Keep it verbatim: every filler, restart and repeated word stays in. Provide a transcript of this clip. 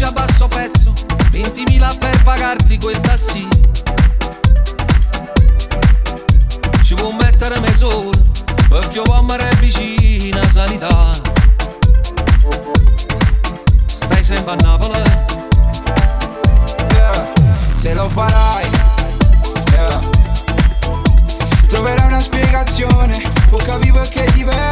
viaggi a basso prezzo, ventimila per pagarti quel tassì. Ci può mettere mezz'ora perché io voglio è vicina sanità. Stai sempre a Napoli, yeah. Se lo farai, yeah. Troverai una spiegazione, può capire perché è diverso.